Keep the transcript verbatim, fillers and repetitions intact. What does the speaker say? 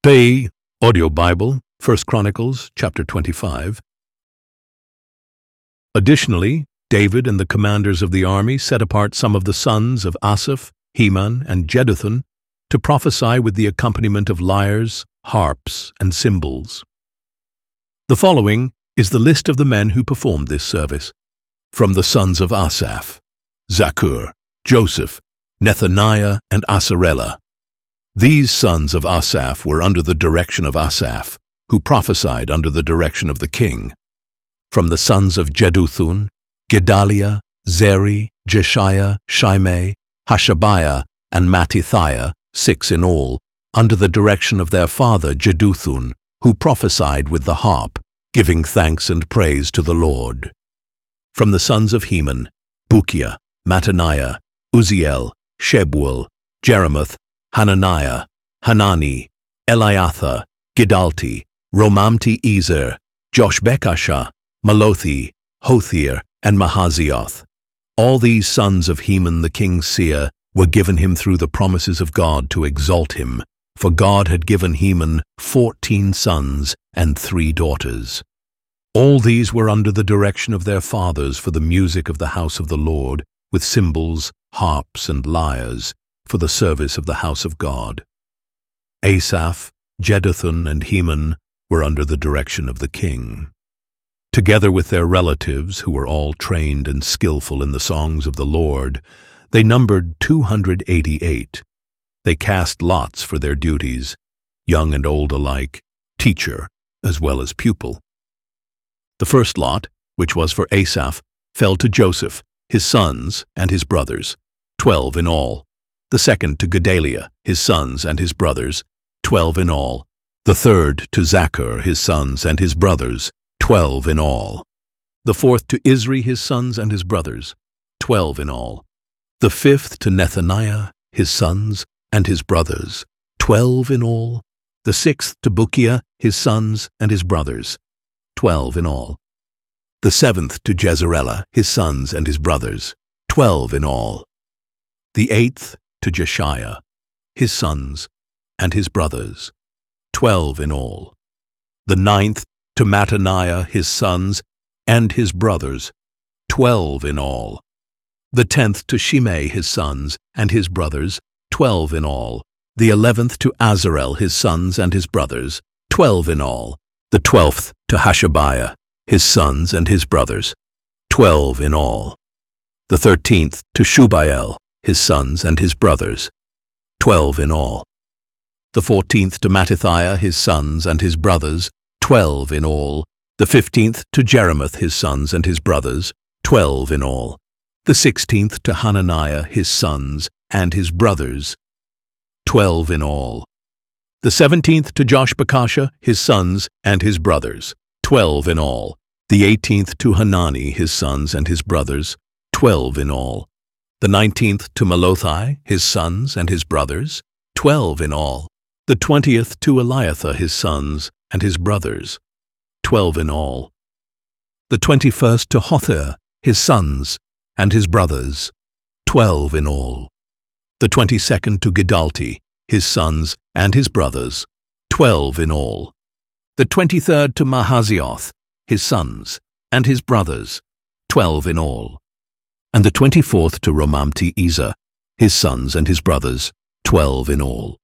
The Audio Bible, First Chronicles, chapter twenty-five. Additionally, David and the commanders of the army set apart some of the sons of Asaph, Heman, and Jeduthun to prophesy with the accompaniment of lyres, harps, and cymbals. The following is the list of the men who performed this service. From the sons of Asaph: Zaccur, Joseph, Nethaniah, and Asarela. These sons of Asaph were under the direction of Asaph, who prophesied under the direction of the king. From the sons of Jeduthun: Gedaliah, Zeri, Jeshiah, Shimei, Hashabiah, and Mattithiah, six in all, under the direction of their father Jeduthun, who prophesied with the harp, giving thanks and praise to the Lord. From the sons of Heman: Bukiah, Mattaniah, Uzziel, Shebuel, Jeremoth, Hananiah, Hanani, Eliathah, Gidalti, Romamti-Ezer, Joshbekashah, Malothi, Hothir, and Mahazioth. All these sons of Heman the king's seer were given him through the promises of God to exalt him, for God had given Heman fourteen sons and three daughters. All these were under the direction of their fathers for the music of the house of the Lord, with cymbals, harps, and lyres, for the service of the house of God. Asaph, Jeduthun, and Heman were under the direction of the king. Together with their relatives, who were all trained and skillful in the songs of the Lord, they numbered two hundred eighty-eight. They cast lots for their duties, young and old alike, teacher as well as pupil. The first lot, which was for Asaph, fell to Joseph, his sons, and his brothers, twelve in all. The second to Gedaliah, his sons, and his brothers, twelve in all. The third to Zaccur, his sons, and his brothers, twelve in all. The fourth to Isri, his sons, and his brothers, twelve in all. The fifth to Nethaniah, his sons, and his brothers, twelve in all. The sixth to Bukiah, his sons, and his brothers, twelve in all. The seventh to Jezreelah, his sons, and his brothers, twelve in all. The eighth to Jeshiah, his sons, and his brothers, twelve in all. The ninth to Mattaniah, his sons, and his brothers, twelve in all. The tenth to Shimei, his sons, and his brothers, twelve in all. The eleventh to Azarel, his sons, and his brothers, twelve in all. The twelfth to Hashabiah, his sons, and his brothers, twelve in all. The thirteenth to Shubael, his sons, and his brothers, twelve in all. The fourteenth to Mattithiah, his sons, and his brothers, twelve in all. The fifteenth to Jeremoth, his sons, and his brothers, twelve in all. The sixteenth to Hananiah, his sons, and his brothers, twelve in all. The seventeenth to Joshbekashah, his sons, and his brothers, twelve in all. The eighteenth to Hanani, his sons, and his brothers, twelve in all. The nineteenth to Malothi, his sons, and his brothers, twelve in all. The twentieth to Eliathah, his sons, and his brothers, twelve in all. The twenty-first to Hothir, his sons, and his brothers, twelve in all. The twenty-second to Gidalti, his sons, and his brothers, twelve in all. The twenty-third to Mahazioth, his sons, and his brothers, twelve in all. And the twenty-fourth to Romamti-Ezer, his sons, and his brothers, twelve in all.